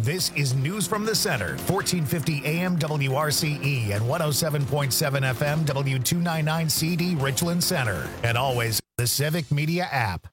This is News from the Center, 1450 AM WRCE and 107.7 FM W299 CD Richland Center. And always the Civic Media app.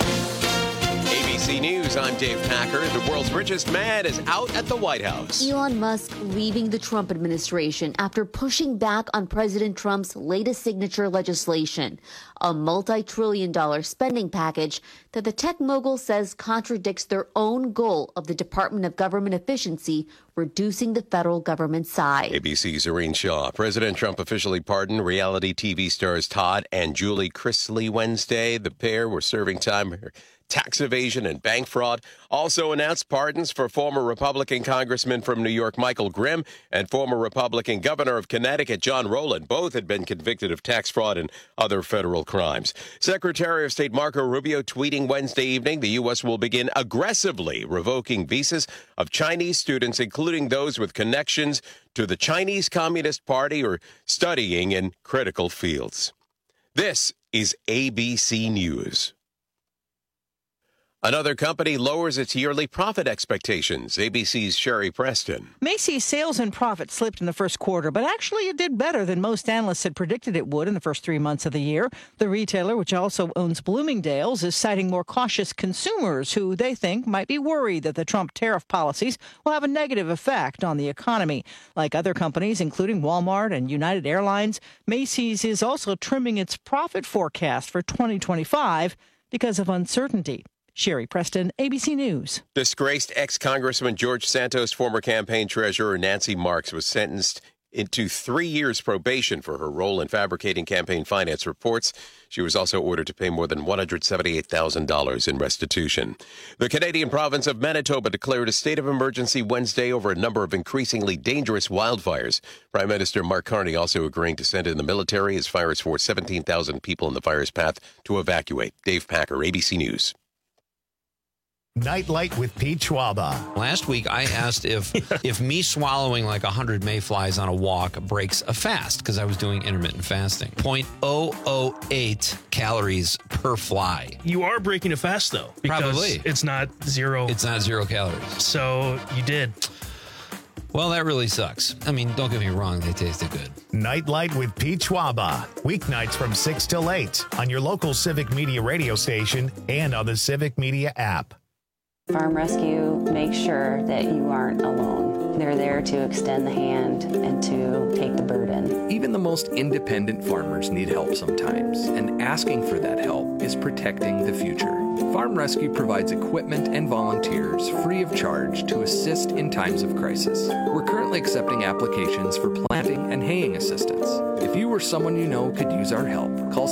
ABC News, I'm Dave Packer. The world's richest man is out at the White House. Elon Musk leaving the Trump administration after pushing back on President Trump's latest signature legislation, a multi-trillion-dollar spending package that the tech mogul says contradicts their own goal of the Department of Government Efficiency, reducing the federal government size. ABC's Irene Shaw. President Trump officially pardoned reality TV stars Todd and Julie Chrisley Wednesday. The pair were serving time for tax evasion and bank fraud. Also announced pardons for former Republican Congressman from New York Michael Grimm and former Republican Governor of Connecticut John Rowland. Both had been convicted of tax fraud and other federal crimes. Secretary of State Marco Rubio tweeting Wednesday evening the U.S. will begin aggressively revoking visas of Chinese students, including those with connections to the Chinese Communist Party or studying in critical fields. This is ABC News. Another company lowers its yearly profit expectations. ABC's Sherry Preston. Macy's sales and profit slipped in the first quarter, but actually it did better than most analysts had predicted it would in the first 3 months of the year. The retailer, which also owns Bloomingdale's, is citing more cautious consumers who they think might be worried that the Trump tariff policies will have a negative effect on the economy. Like other companies, including Walmart and United Airlines, Macy's is also trimming its profit forecast for 2025 because of uncertainty. Sherry Preston, ABC News. Disgraced ex-Congressman George Santos' former campaign treasurer Nancy Marks was sentenced into 3 years probation for her role in fabricating campaign finance reports. She was also ordered to pay more than $178,000 in restitution. The Canadian province of Manitoba declared a state of emergency Wednesday over a number of increasingly dangerous wildfires. Prime Minister Mark Carney also agreeing to send in the military as fires forced 17,000 people in the fire's path to evacuate. Dave Packer, ABC News. Nightlight with Pete Schwaba. Last week, I asked if me swallowing like 100 mayflies on a walk breaks a fast, because I was doing intermittent fasting. 0.008 calories per fly. You are breaking a fast, though. Because Probably. it's not zero. It's not 0 calories. So you did. Well, that really sucks. I mean, don't get me wrong, they tasted good. Nightlight with Pete Schwaba. Weeknights from 6 till 8 on your local Civic Media radio station and on the Civic Media app. Farm Rescue makes sure that you aren't alone. They're there to extend the hand and to take the burden. Even the most independent farmers need help sometimes, and asking for that help is protecting the future. Farm Rescue provides equipment and volunteers free of charge to assist in times of crisis. We're currently accepting applications for planting and haying assistance. If you or someone you know could use our help, call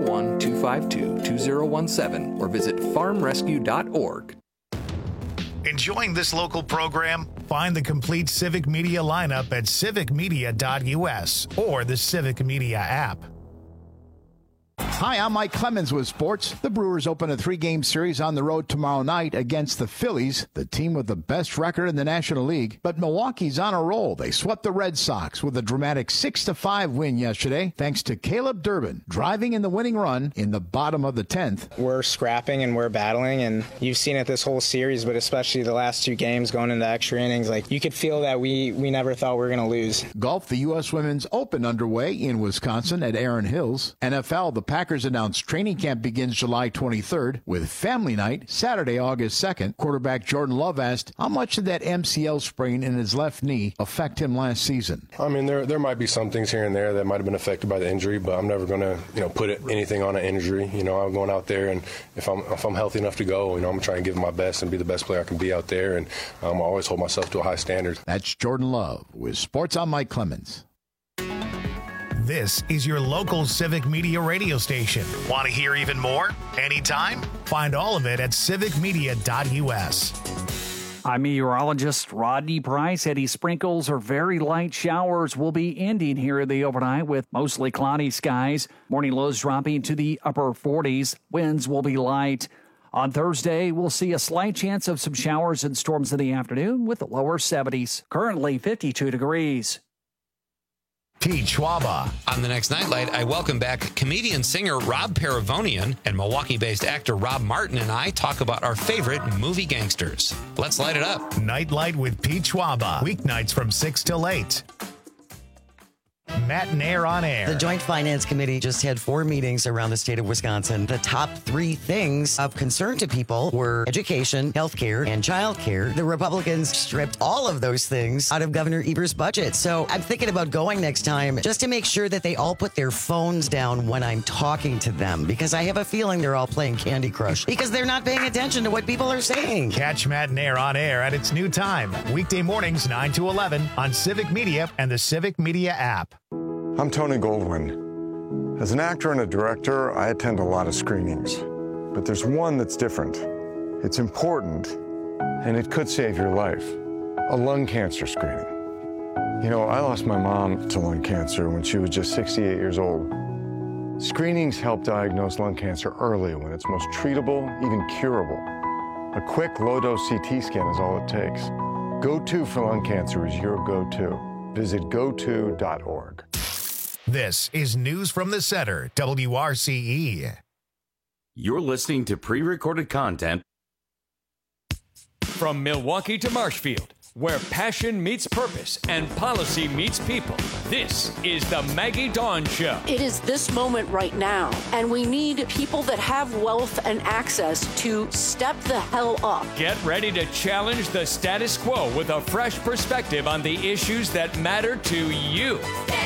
701-252-2017 or visit farmrescue.org. Enjoying this local program? Find the complete Civic Media lineup at civicmedia.us or the Civic Media app. Hi, I'm Mike Clemens with sports. The Brewers open a 3-game series on the road tomorrow night against the Phillies, the team with the best record in the National League. But Milwaukee's on a roll. They swept the Red Sox with a dramatic 6-5 win yesterday, thanks to Caleb Durbin driving in the winning run in the bottom of the 10th. We're scrapping and we're battling, and you've seen it this whole series, but especially the last 2 games going into extra innings. Like, you could feel that we never thought we were going to lose. Golf, the U.S. Women's Open underway in Wisconsin at Erin Hills. NFL, the Packers announced training camp begins July 23rd with family night Saturday, August 2nd. Quarterback Jordan Love asked how much did that MCL sprain in his left knee affect him last season. I mean, there might be some things here and there that might have been affected by the injury, but I'm never going to put anything on an injury. I'm going out there, and if I'm healthy enough to go, I'm going to try and give my best and be the best player I can be out there, and I always hold myself to a high standard. That's Jordan Love with Sports. I'm Mike Clemens. This is your local Civic Media radio station. Want to hear even more? Anytime? Find all of it at civicmedia.us. I'm meteorologist Rodney Price. Heavy sprinkles or very light showers will be ending here in the overnight with mostly cloudy skies. Morning lows dropping to the upper 40s. Winds will be light. On Thursday, we'll see a slight chance of some showers and storms in the afternoon with the lower 70s. Currently 52 degrees. Pete Schwaba. On the next Nightlight, I welcome back comedian-singer Rob Paravonian, and Milwaukee-based actor Rob Martin and I talk about our favorite movie gangsters. Let's light it up. Nightlight with Pete Schwaba. Weeknights from 6 till 8. Matt and Air on Air. The Joint Finance Committee just had 4 meetings around the state of Wisconsin. The top 3 things of concern to people were education, healthcare, and childcare. The Republicans stripped all of those things out of Governor Eber's budget. So I'm thinking about going next time just to make sure that they all put their phones down when I'm talking to them, because I have a feeling they're all playing Candy Crush because they're not paying attention to what people are saying. Catch Matt and Air on Air at its new time. Weekday mornings 9 to 11 on Civic Media and the Civic Media app. I'm Tony Goldwyn. As an actor and a director, I attend a lot of screenings. But there's one that's different. It's important, and it could save your life. A lung cancer screening. You know, I lost my mom to lung cancer when she was just 68 years old. Screenings help diagnose lung cancer early when it's most treatable, even curable. A quick low-dose CT scan is all it takes. Go-To for lung cancer is your go-to. Visit goto.org. This is News from the Center, WRCE. You're listening to pre-recorded content from Milwaukee to Marshfield, where passion meets purpose and policy meets people. This is the Maggie Dawn Show. It is this moment right now, and we need people that have wealth and access to step the hell up. Get ready to challenge the status quo with a fresh perspective on the issues that matter to you.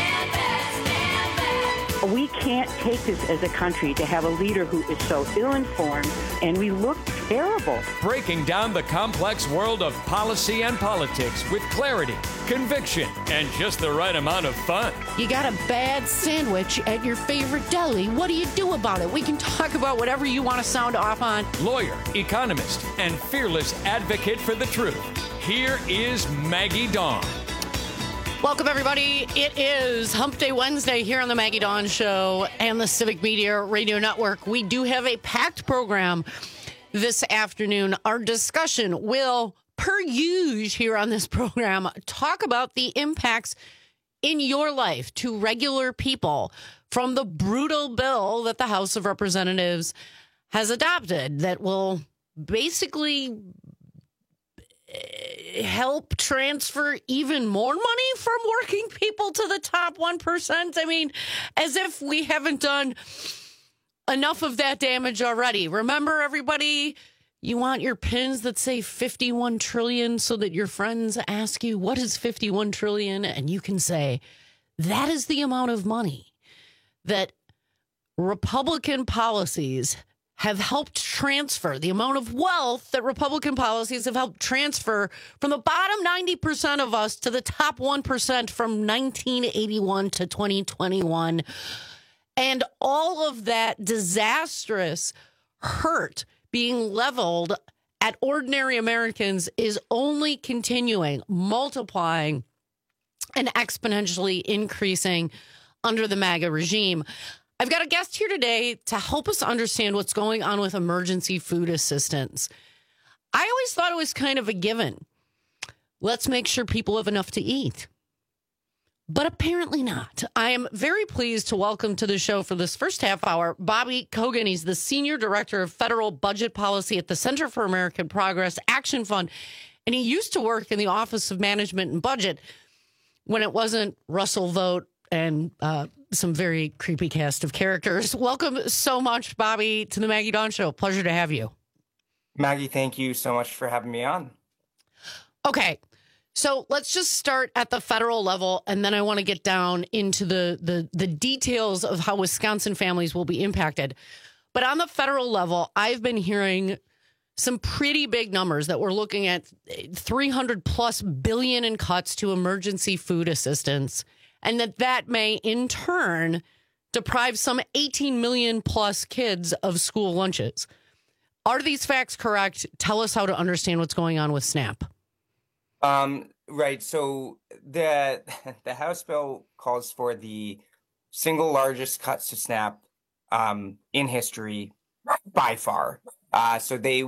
We can't take this as a country to have a leader who is so ill-informed, and we look terrible. Breaking down the complex world of policy and politics with clarity, conviction, and just the right amount of fun. You got a bad sandwich at your favorite deli. What do you do about it? We can talk about whatever you want to sound off on. Lawyer, economist, and fearless advocate for the truth. Here is Maggie Dawn. Welcome, everybody. It is Hump Day Wednesday here on the Maggie Dawn Show and the Civic Media Radio Network. We do have a packed program this afternoon. Our discussion will, per usual here on this program, talk about the impacts in your life to regular people from the brutal bill that the House of Representatives has adopted that will basically help transfer even more money from working people to the top 1%. I mean, as if we haven't done enough of that damage already. Remember, everybody, you want your pins that say 51 trillion so that your friends ask you, what is 51 trillion? And you can say, that is the amount of money that Republican policies have helped transfer, the amount of wealth that Republican policies have helped transfer from the bottom 90% of us to the top 1% from 1981 to 2021. And all of that disastrous hurt being leveled at ordinary Americans is only continuing, multiplying, and exponentially increasing under the MAGA regime. I've got a guest here today to help us understand what's going on with emergency food assistance. I always thought it was kind of a given. Let's make sure people have enough to eat. But apparently not. I am very pleased to welcome to the show for this first half hour, Bobby Kogan. He's the Senior Director of Federal Budget Policy at the Center for American Progress Action Fund. And he used to work in the Office of Management and Budget when it wasn't Russell Vogt and some very creepy cast of characters. Welcome so much, Bobby, to the Maggie Dawn Show. Pleasure to have you. Maggie, thank you so much for having me on. Okay, so let's just start at the federal level, and then I want to get down into the details of how Wisconsin families will be impacted. But on the federal level, I've been hearing some pretty big numbers that we're looking at $300+ billion in cuts to emergency food assistance, and that may, in turn, deprive some 18 million plus kids of school lunches. Are these facts correct? Tell us how to understand what's going on with SNAP. Right. So the House bill calls for the single largest cuts to SNAP in history by far. So they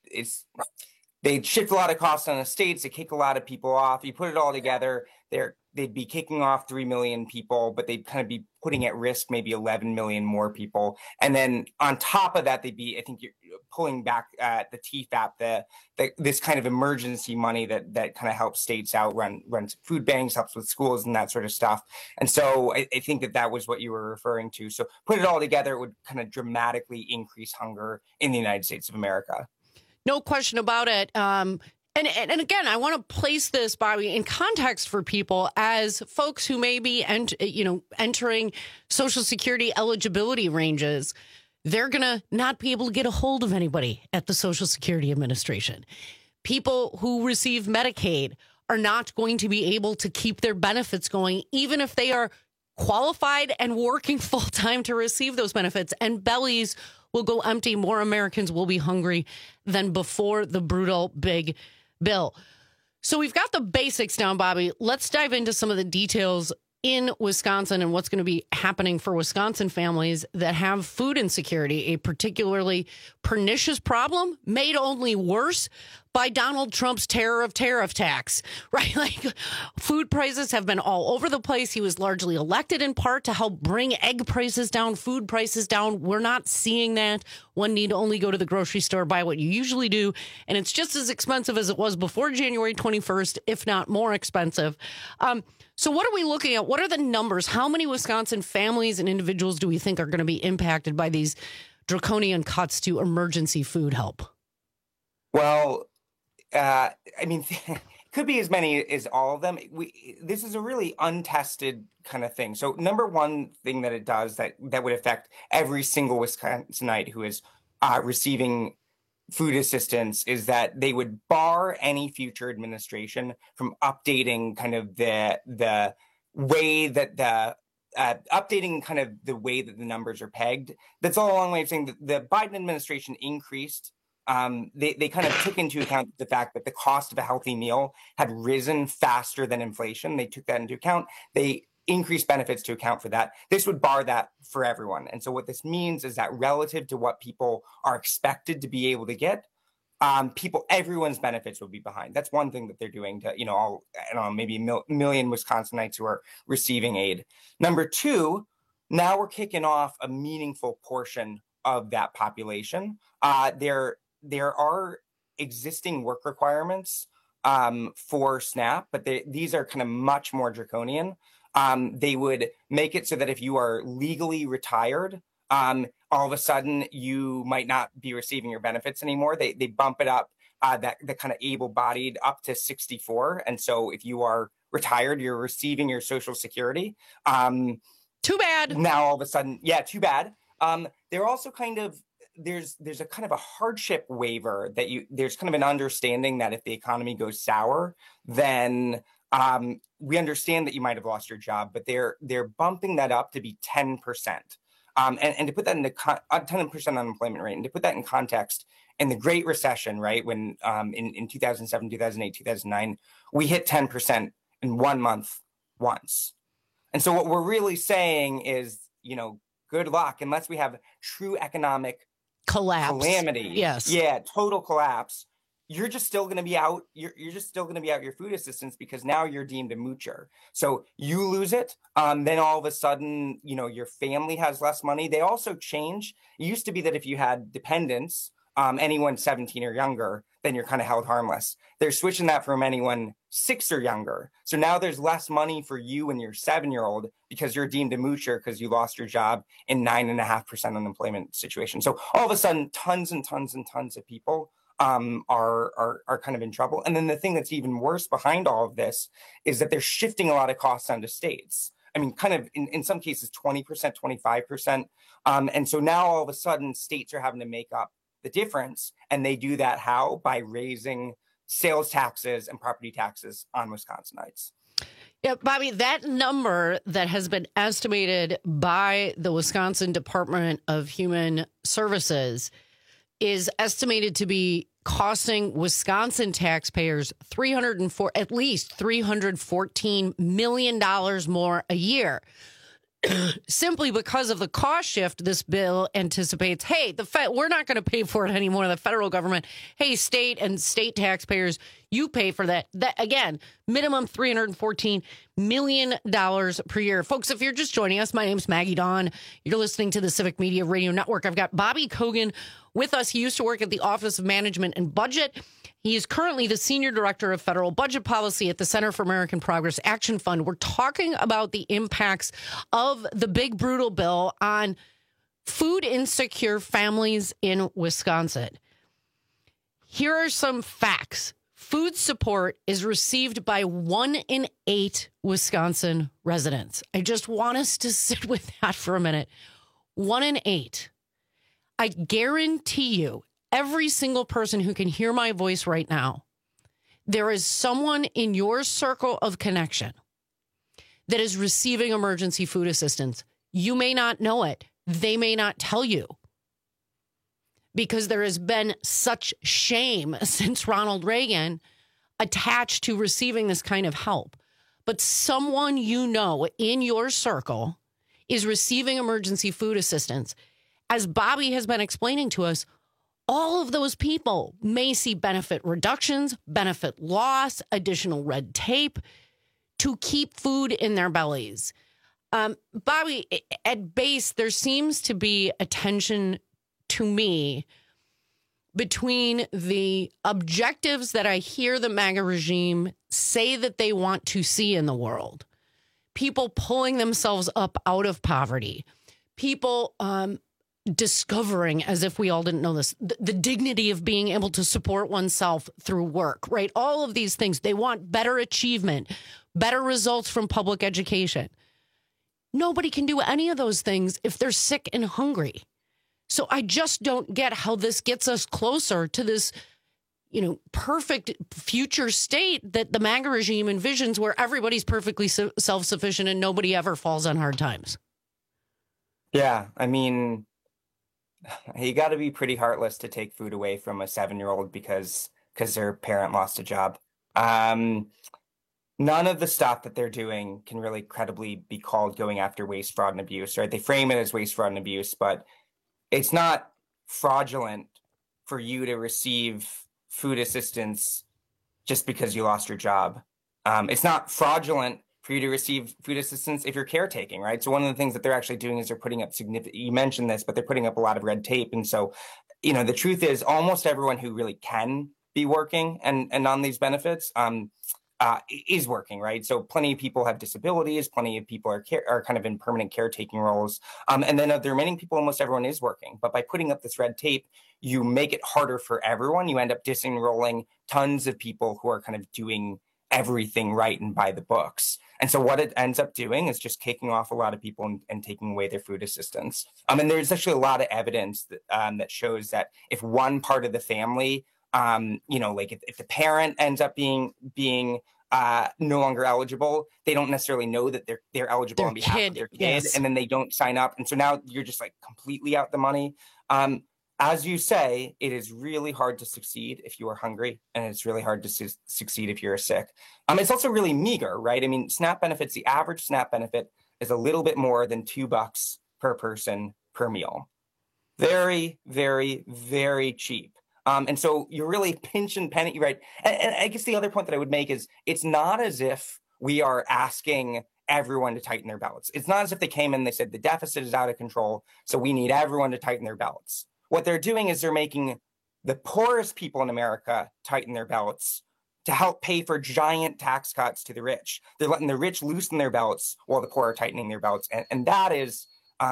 shift a lot of costs on the states. They kick a lot of people off. You put it all together, they're they'd be kicking off 3 million people, but they'd kind of be putting at risk maybe 11 million more people. And then on top of that, they'd be, I think, you're pulling back the TFAP, this kind of emergency money that kind of helps states out, runs food banks, helps with schools and that sort of stuff. And so I think that was what you were referring to. So put it all together, it would kind of dramatically increase hunger in the United States of America. No question about it. And again, I want to place this, Bobby, in context for people as folks who may be entering Social Security eligibility ranges. They're going to not be able to get a hold of anybody at the Social Security Administration. People who receive Medicaid are not going to be able to keep their benefits going, even if they are qualified and working full time to receive those benefits. And bellies will go empty. More Americans will be hungry than before the brutal big bill. So we've got the basics down, Bobby. Let's dive into some of the details in Wisconsin and what's going to be happening for Wisconsin families that have food insecurity, a particularly pernicious problem made only worse by Donald Trump's terror of tariff tax, right? Like, food prices have been all over the place. He was largely elected in part to help bring egg prices down, food prices down. We're not seeing that. One need only go to the grocery store, buy what you usually do, and it's just as expensive as it was before January 21st, if not more expensive. So what are we looking at? What are the numbers? How many Wisconsin families and individuals do we think are going to be impacted by these draconian cuts to emergency food help? Well, I mean, it could be as many as all of them. This is a really untested kind of thing. So number one thing that it does that would affect every single Wisconsinite who is receiving food assistance is that they would bar any future administration from updating kind of the way that updating kind of the way that the numbers are pegged. That's all a long way of saying that the Biden administration increased. They kind of took into account the fact that the cost of a healthy meal had risen faster than inflation. They took that into account. They increased benefits to account for that. This would bar that for everyone. And so what this means is that relative to what people are expected to be able to get, everyone's benefits will be behind. That's one thing that they're doing to, maybe a million Wisconsinites who are receiving aid. Number two, now we're kicking off a meaningful portion of that population. There are existing work requirements for SNAP, but these are kind of much more draconian. They would make it so that if you are legally retired, all of a sudden you might not be receiving your benefits anymore. They bump it up, the kind of able-bodied up to 64. And so if you are retired, you're receiving your Social Security. Too bad. Now all of a sudden, too bad. They're also kind of, there's a kind of a hardship waiver that there's kind of an understanding that if the economy goes sour, then we understand that you might have lost your job, but they're bumping that up to be 10%. And to put that into 10% unemployment rate, and to put that in context, in the Great Recession, right, when in 2007, 2008, 2009, we hit 10% in 1 month once. And so what we're really saying is, good luck unless we have true economic calamity. Yes. Yeah, total collapse. You're just still going to be out. You're just still going to be out your food assistance because now you're deemed a moocher. So you lose it. Then all of a sudden, your family has less money. They also change. It used to be that if you had dependents, anyone 17 or younger, then you're kind of held harmless. They're switching that from anyone 6 or younger. So now there's less money for you and your 7-year-old because you're deemed a moocher because you lost your job in 9.5% unemployment situation. So all of a sudden, tons and tons and tons of people are kind of in trouble. And then the thing that's even worse behind all of this is that they're shifting a lot of costs onto states. I mean, kind of in some cases, 20%, 25%. And so now all of a sudden states are having to make up the difference. And they do that how? By raising sales taxes and property taxes on Wisconsinites. Yeah, Bobby, that number that has been estimated by the Wisconsin Department of Human Services is estimated to be costing Wisconsin taxpayers at least $314 million more a year. Simply because of the cost shift, this bill anticipates, hey, we're not going to pay for it anymore. The federal government, hey, state and state taxpayers, You pay for that. That again, minimum $314 million per year. Folks, if you're just joining us, my name's Maggie Dawn. You're listening to the Civic Media Radio Network. I've got Bobby Kogan with us. He used to work at the Office of Management and Budget. He is currently the Senior Director of Federal Budget Policy at the Center for American Progress Action Fund. We're talking about the impacts of the big, brutal bill on food insecure families in Wisconsin. Here are some facts. Food support is received by 1 in 8 Wisconsin residents. I just want us to sit with that for a minute. 1 in 8. I guarantee you, every single person who can hear my voice right now, there is someone in your circle of connection that is receiving emergency food assistance. You may not know it. They may not tell you, because there has been such shame since Ronald Reagan attached to receiving this kind of help. But someone you know in your circle is receiving emergency food assistance. As Bobby has been explaining to us, all of those people may see benefit reductions, benefit loss, additional red tape to keep food in their bellies. Bobby, at base, there seems to be a tension to me between the objectives that I hear the MAGA regime say that they want to see in the world. People pulling themselves up out of poverty. People discovering, as if we all didn't know this, the dignity of being able to support oneself through work, right? All of these things. They want better achievement, better results from public education. Nobody can do any of those things if they're sick and hungry. So I just don't get how this gets us closer to this, perfect future state that the MAGA regime envisions, where everybody's perfectly self-sufficient and nobody ever falls on hard times. Yeah, I mean, you got to be pretty heartless to take food away from a 7-year-old because their parent lost a job. None of the stuff that they're doing can really credibly be called going after waste, fraud, and abuse, right? They frame it as waste, fraud, and abuse, but it's not fraudulent for you to receive food assistance just because you lost your job. It's not fraudulent for you to receive food assistance if you're caretaking, right? So one of the things that they're actually doing is they're putting up you mentioned this, but they're putting up a lot of red tape. And so, the truth is almost everyone who really can be working and on these benefits is working, right? So plenty of people have disabilities, plenty of people are kind of in permanent caretaking roles. And then of the remaining people, almost everyone is working. But by putting up this red tape, you make it harder for everyone. You end up disenrolling tons of people who are kind of doing everything right and by the books. And so what it ends up doing is just kicking off a lot of people and taking away their food assistance. And there's actually a lot of evidence that shows that if one part of the family, if the parent ends up being no longer eligible, they don't necessarily know that they're eligible on behalf of their kid, yes. And then they don't sign up. And so now you're just like completely out the money. As you say, it is really hard to succeed if you are hungry, and it's really hard to succeed if you're sick. It's also really meager, right? I mean, SNAP benefits, the average SNAP benefit is a little bit more than $2 per person per meal. Very, very, very cheap. And so you're really pinch and penny, right? And I guess the other point that I would make is it's not as if we are asking everyone to tighten their belts. It's not as if they came in and they said the deficit is out of control, so we need everyone to tighten their belts. What they're doing is they're making the poorest people in America tighten their belts to help pay for giant tax cuts to the rich. They're letting the rich loosen their belts while the poor are tightening their belts. And that is,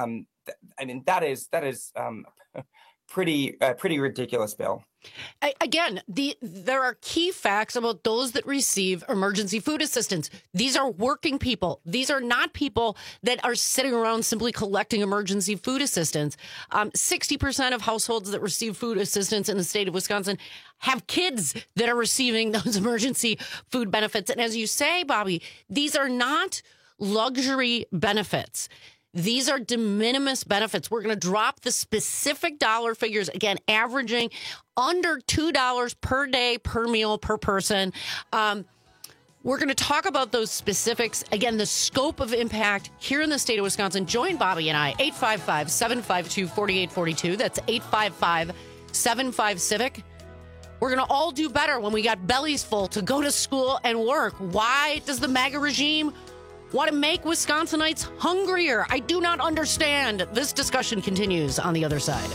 pretty ridiculous bill. Again, there are key facts about those that receive emergency food assistance. These are working people. These are not people that are sitting around simply collecting emergency food assistance. 60% of households that receive food assistance in the state of Wisconsin have kids that are receiving those emergency food benefits. And as you say, Bobby, these are not luxury benefits. These are de minimis benefits. We're going to drop the specific dollar figures, again, averaging under $2 per day, per meal, per person. We're going to talk about those specifics. Again, the scope of impact here in the state of Wisconsin. Join Bobby and I, 855-752-4842. That's 855-75-CIVIC. We're going to all do better when we got bellies full to go to school and work. Why does the MAGA regime want to make Wisconsinites hungrier? I do not understand. This discussion continues on the other side.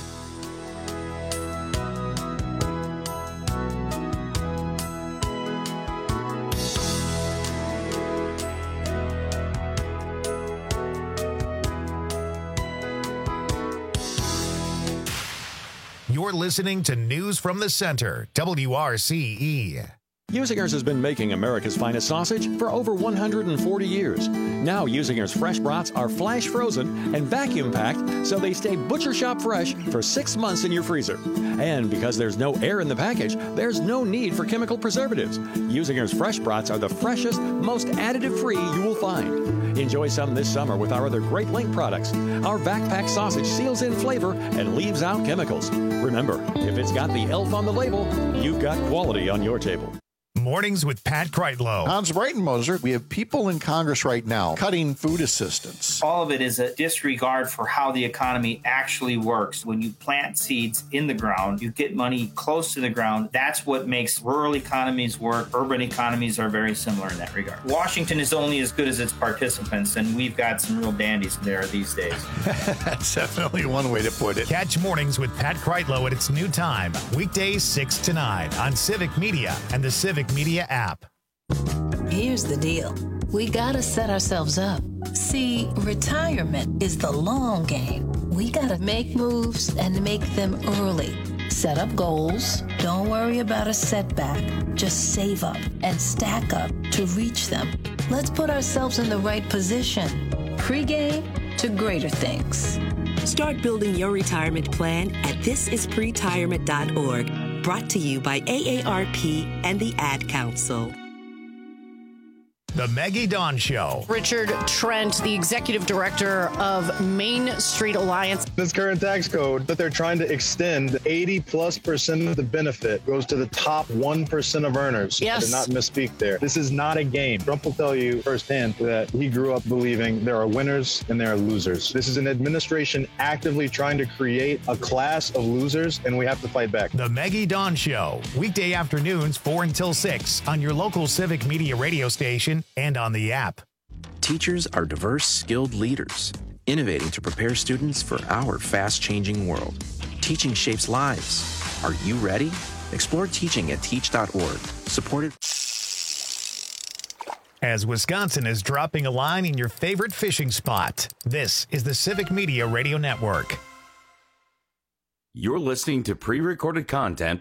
You're listening to News from the Center, WRCE. Usinger's has been making America's finest sausage for over 140 years. Now Usinger's fresh brats are flash frozen and vacuum packed so they stay butcher shop fresh for 6 months in your freezer. And because there's no air in the package, there's no need for chemical preservatives. Usinger's fresh brats are the freshest, most additive-free you will find. Enjoy some this summer with our other Great Link products. Our vac-packed sausage seals in flavor and leaves out chemicals. Remember, if it's got the elf on the label, you've got quality on your table. Mornings with Pat Kreitlow. Hans Breitenmoser, we have people in Congress right now cutting food assistance. All of it is a disregard for how the economy actually works. When you plant seeds in the ground, you get money close to the ground. That's what makes rural economies work. Urban economies are very similar in that regard. Washington is only as good as its participants, and we've got some real dandies there these days. That's definitely one way to put it. Catch Mornings with Pat Kreitlow at its new time, weekdays 6 to 9 on Civic Media and the Civic Media app. Here's the deal. We gotta set ourselves up. See, retirement is the long game. We gotta make moves and make them early. Set up goals. Don't worry about a setback. Just save up and stack up to reach them. Let's put ourselves in the right position. Pre-game to greater things. Start building your retirement plan at thisispretirement.org. Brought to you by AARP and the Ad Council. The Maggie Dawn Show. Richard Trent, the executive director of Main Street Alliance. This current tax code that they're trying to extend 80+% of the benefit goes to the top 1% of earners. Yes. I did not misspeak there. This is not a game. Trump will tell you firsthand that he grew up believing there are winners and there are losers. This is an administration actively trying to create a class of losers, and we have to fight back. The Maggie Dawn Show. Weekday afternoons 4 until 6 on your local Civic Media radio station and on the app. Teachers are diverse, skilled leaders, innovating to prepare students for our fast-changing world. Teaching shapes lives. Are you ready? Explore teaching at teach.org. Supported. As Wisconsin is dropping a line in your favorite fishing spot, this is the Civic Media Radio Network. You're listening to pre-recorded content.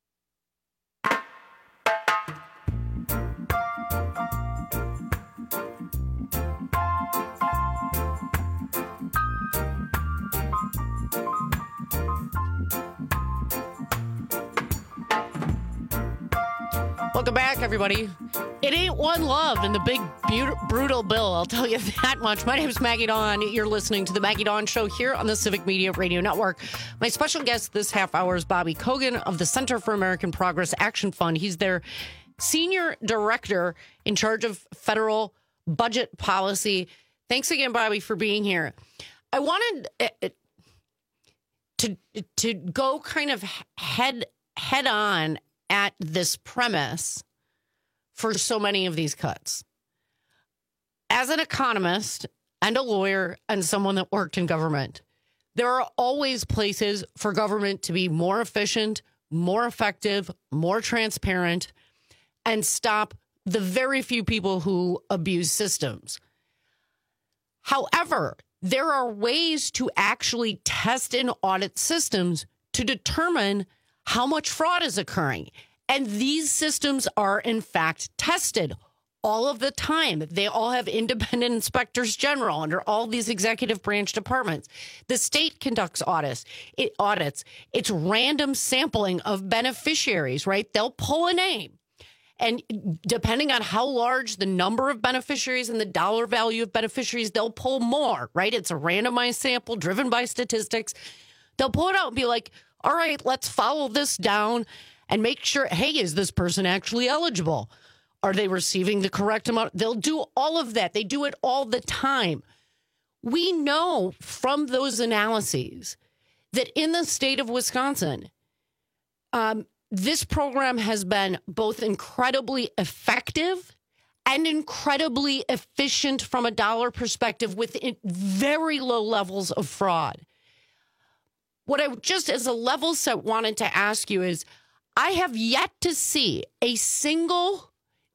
Welcome back, everybody. It ain't one love in the big, brutal bill, I'll tell you that much. My name is Maggie Dawn. You're listening to the Maggie Dawn Show here on the Civic Media Radio Network. My special guest this half hour is Bobby Kogan of the Center for American Progress Action Fund. He's their senior director in charge of federal budget policy. Thanks again, Bobby, for being here. I wanted to go kind of head on at this premise for so many of these cuts. As an economist and a lawyer and someone that worked in government, there are always places for government to be more efficient, more effective, more transparent, and stop the very few people who abuse systems. However, there are ways to actually test and audit systems to determine how much fraud is occurring. And these systems are, in fact, tested all of the time. They all have independent inspectors general under all these executive branch departments. The state conducts audits. It's random sampling of beneficiaries, right? They'll pull a name. And depending on how large the number of beneficiaries and the dollar value of beneficiaries, they'll pull more, right? It's a randomized sample driven by statistics. They'll pull it out and be like, all right, let's follow this down and make sure, hey, is this person actually eligible? Are they receiving the correct amount? They'll do all of that. They do it all the time. We know from those analyses that in the state of Wisconsin, this program has been both incredibly effective and incredibly efficient from a dollar perspective with very low levels of fraud. What I just as a level set wanted to ask you is, I have yet to see a single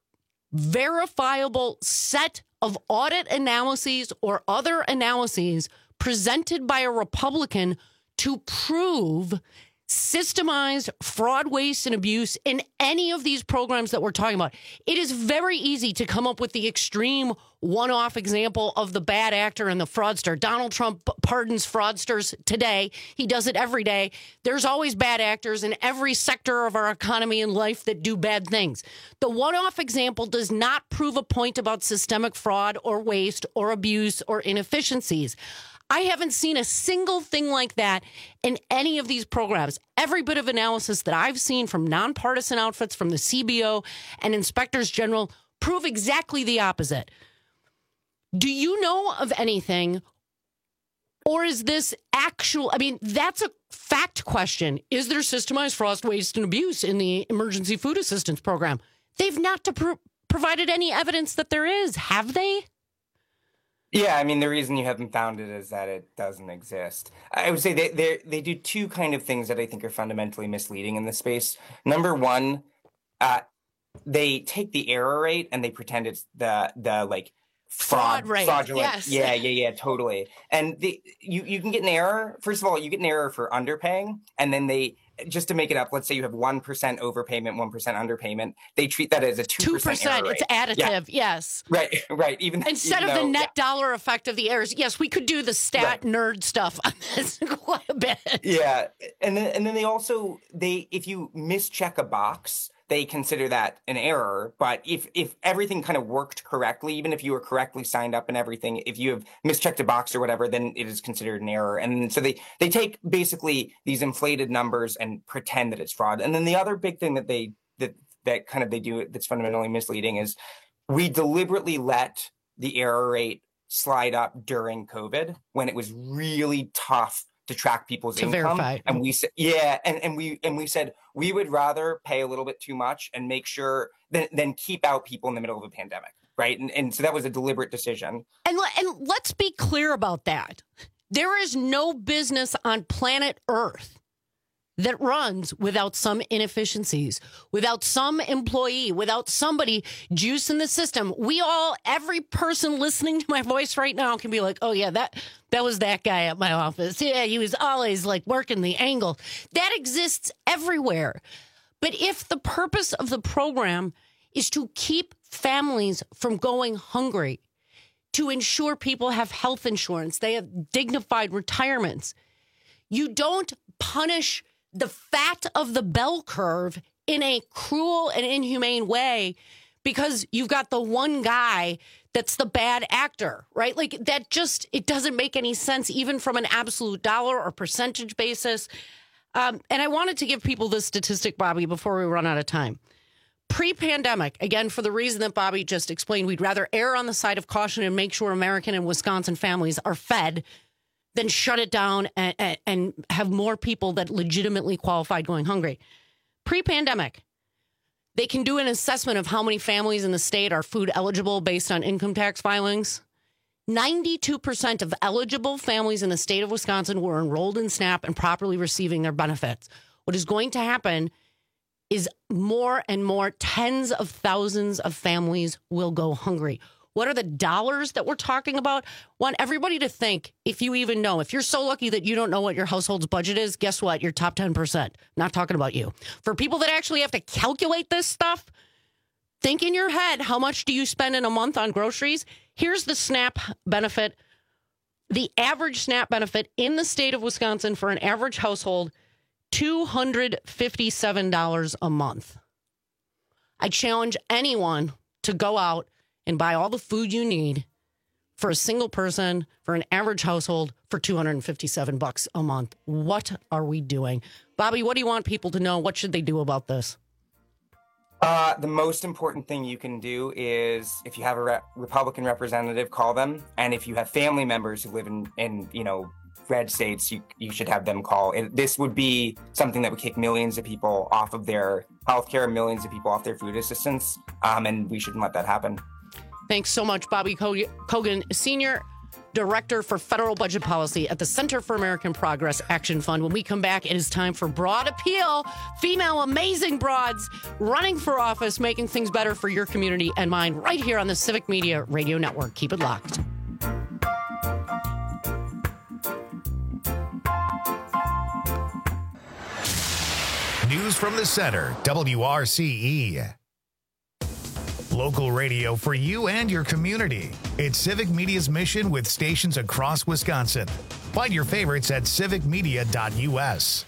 verifiable set of audit analyses or other analyses presented by a Republican to prove systemized fraud, waste, and abuse in any of these programs that we're talking about. It is very easy to come up with the extreme one-off example of the bad actor and the fraudster. Donald Trump pardons fraudsters today. He does it every day. There's always bad actors in every sector of our economy and life that do bad things. The one-off example does not prove a point about systemic fraud or waste or abuse or inefficiencies. I haven't seen a single thing like that in any of these programs. Every bit of analysis that I've seen from nonpartisan outfits, from the CBO and inspectors general, prove exactly the opposite. Do you know of anything, or is this actual? I mean, that's a fact question. Is there systemized fraud, waste, and abuse in the emergency food assistance program? They've not provided any evidence that there is, have they? Yeah, I mean, the reason you haven't found it is that it doesn't exist. I would say they do two kind of things that I think are fundamentally misleading in this space. Number one, they take the error rate and they pretend it's the like fraud rate. Fraudulent. Yes. Yeah, totally. And you can get an error. First of all, you get an error for underpaying, and then they, just to make it up, let's say you have 1% overpayment, 1% underpayment. They treat that as a 2% error rate. It's additive, yes. Right. Instead of the net dollar effect of the errors. Yes, we could do the stat nerd stuff on this quite a bit. Yeah, and then they also, if you mischeck a box, they consider that an error. But if everything kind of worked correctly, even if you were correctly signed up and everything, if you have mischecked a box or whatever, then it is considered an error. And so they take basically these inflated numbers and pretend that it's fraud. And then the other big thing that they do that's fundamentally misleading is we deliberately let the error rate slide up during COVID when it was really tough to track people's income. Verify. And we said, and we said we would rather pay a little bit too much and make sure than keep out people in the middle of a pandemic, right? And so that was a deliberate decision. And let's be clear about that. There is no business on planet Earth that runs without some inefficiencies, without some employee, without somebody juicing the system. Every person listening to my voice right now can be like, oh yeah, that was that guy at my office. Yeah, he was always like working the angle. That exists everywhere. But if the purpose of the program is to keep families from going hungry, to ensure people have health insurance, they have dignified retirements, you don't punish the fat of the bell curve in a cruel and inhumane way because you've got the one guy that's the bad actor, right? Like that it doesn't make any sense, even from an absolute dollar or percentage basis. And I wanted to give people this statistic, Bobby, before we run out of time. Pre-pandemic, again, for the reason that Bobby just explained, we'd rather err on the side of caution and make sure American and Wisconsin families are fed than shut it down and have more people that legitimately qualified going hungry. Pre-pandemic, they can do an assessment of how many families in the state are food eligible based on income tax filings. 92% of eligible families in the state of Wisconsin were enrolled in SNAP and properly receiving their benefits. What is going to happen is more and more tens of thousands of families will go hungry. What are the dollars that we're talking about? Want everybody to think, if you even know, if you're so lucky that you don't know what your household's budget is, guess what? You're top 10%. Not talking about you. For people that actually have to calculate this stuff, think in your head, how much do you spend in a month on groceries? Here's the SNAP benefit. The average SNAP benefit in the state of Wisconsin for an average household, $257 a month. I challenge anyone to go out and buy all the food you need for a single person, for an average household, for $257 a month. What are we doing? Bobby, what do you want people to know? What should they do about this? The most important thing you can do is, if you have a Republican representative, call them. And if you have family members who live in red states, you should have them call. This would be something that would kick millions of people off of their healthcare, millions of people off their food assistance, and we shouldn't let that happen. Thanks so much, Bobby Kogan, Senior Director for Federal Budget Policy at the Center for American Progress Action Fund. When we come back, it is time for Broad Appeal. Female amazing broads running for office, making things better for your community and mine right here on the Civic Media Radio Network. Keep it locked. News from the center, WRCE. Local radio for you and your community. It's Civic Media's mission with stations across Wisconsin. Find your favorites at civicmedia.us.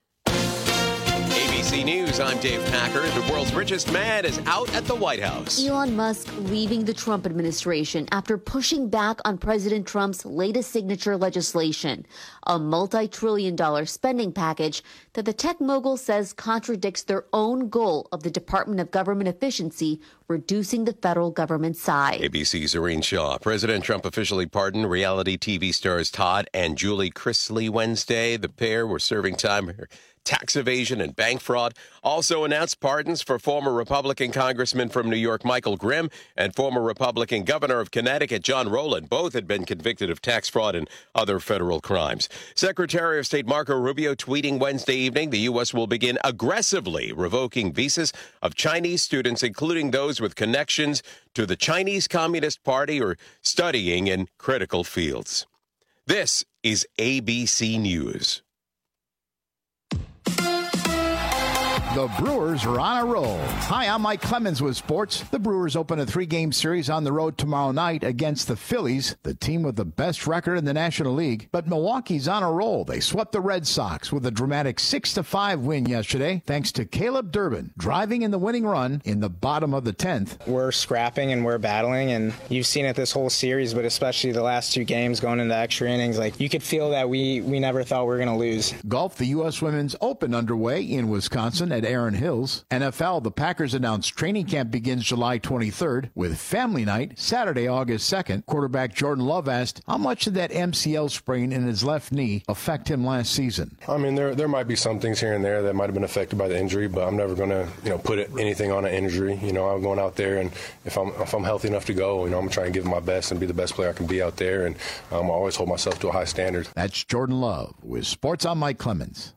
ABC News, I'm Dave Packer. The world's richest man is out at the White House. Elon Musk leaving the Trump administration after pushing back on President Trump's latest signature legislation, a multi-trillion-dollar spending package that the tech mogul says contradicts their own goal of the Department of Government Efficiency, reducing the federal government size. ABC's Irene Shaw. President Trump officially pardoned reality TV stars Todd and Julie Chrisley Wednesday. The pair were serving time for tax evasion and bank fraud. Also announced pardons for former Republican Congressman from New York Michael Grimm and former Republican Governor of Connecticut John Rowland. Both had been convicted of tax fraud and other federal crimes. Secretary of State Marco Rubio tweeting Wednesday evening the U.S. will begin aggressively revoking visas of Chinese students, including those with connections to the Chinese Communist Party or studying in critical fields. This is ABC News. The Brewers are on a roll. Hi, I'm Mike Clemens with sports. The Brewers open a 3-game series on the road tomorrow night against the Phillies, the team with the best record in the National League. But Milwaukee's on a roll. They swept the Red Sox with a dramatic 6-5 win yesterday, thanks to Caleb Durbin driving in the winning run in the bottom of the 10th. We're scrapping and we're battling, and you've seen it this whole series, but especially the last 2 games going into extra innings. Like, you could feel that we never thought we were going to lose. Golf, the U.S. Women's Open underway in Wisconsin at Erin Hills. NFL, the Packers announced training camp begins July 23rd with family night Saturday, August 2nd. Quarterback Jordan Love asked how much did that MCL sprain in his left knee affect him last season. I mean, there might be some things here and there that might have been affected by the injury, but I'm never going to, put anything on an injury. I'm going out there, and if I'm healthy enough to go, I'm going to try and give my best and be the best player I can be out there, and I always hold myself to a high standard. That's Jordan Love with Sports. I'm Mike Clemens.